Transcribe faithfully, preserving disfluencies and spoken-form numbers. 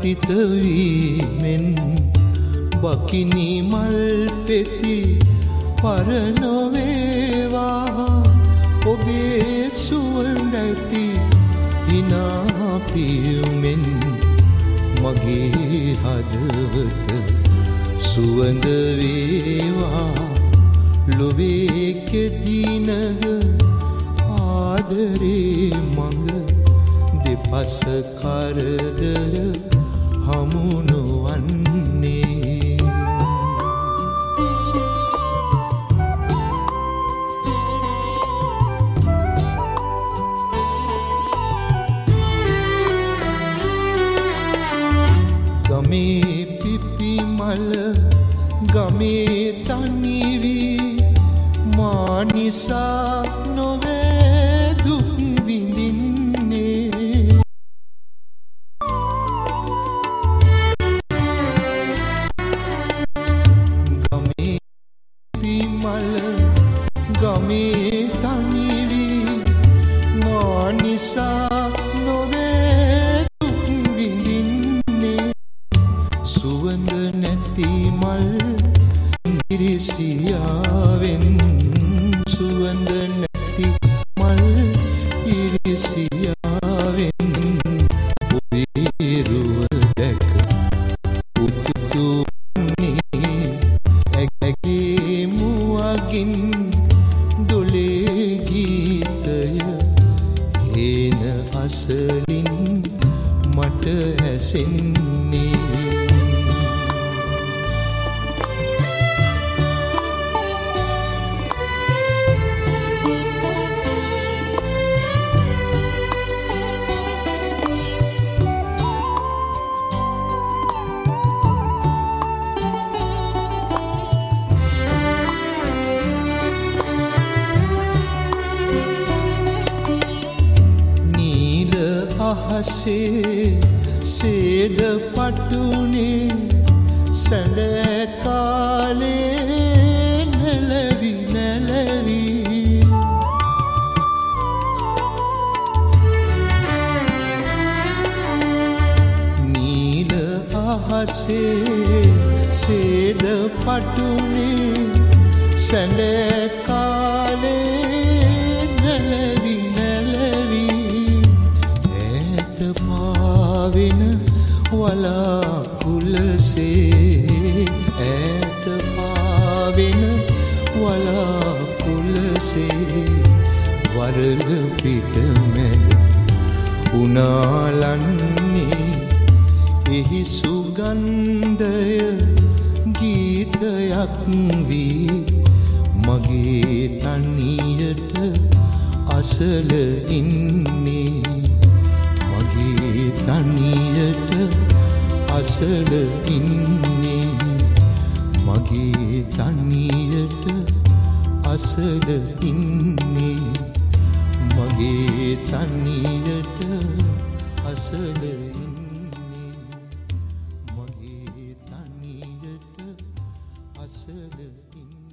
පතිත වීමෙන් බකිනි මල් පෙති පරනොවේවා ඔබේ සුවඳැති හිනා පියුමෙන් මගේ හදවත සුවඳ වේවා ලොවේ කෙදිනග ආදරේ මඟ දෙපස කරදර හමු නොවන්නේ ගමේ පිපි මල ගමේ තනිවී මා නිසා නොවේ දුක් විඳින්නේ ගමේ පිපි මල ගමේ තනිවී මා නිසා නොවේ දුක් විඳින්නේ සුවඳ නැති මල් ඉරිසියාවෙන් සුවඳ නැති මල් ඉරිසියාවෙන් ඔබේ රුව දැක උතුතුන්නේ ඇගේ මුවගින් දොලේ ගීතය හේන අසලින් මට ඇසෙන්නේ අහසේ සේද පටුනේ සැඳ කාලේ නැලවි නැලවි නීල අහසේ සේද පටුනේ සැඳ කාලේ නැලවි නැලවි පාවෙන වලාකුළසේ ඈත පාවෙන වලාකුළසේ වරල පිට මැද උනාලන්නේ එහි සුගන්ධය ගීතයක් වී මගේ තනියට අසල ඉන්නේ මගේ තනියට අසල ඉන්නේ මගේ තනියට අසල ඉන්නේ මගේ තනියට අසල ඉන්නේ මගේ තනියට අසල ඉන්නේ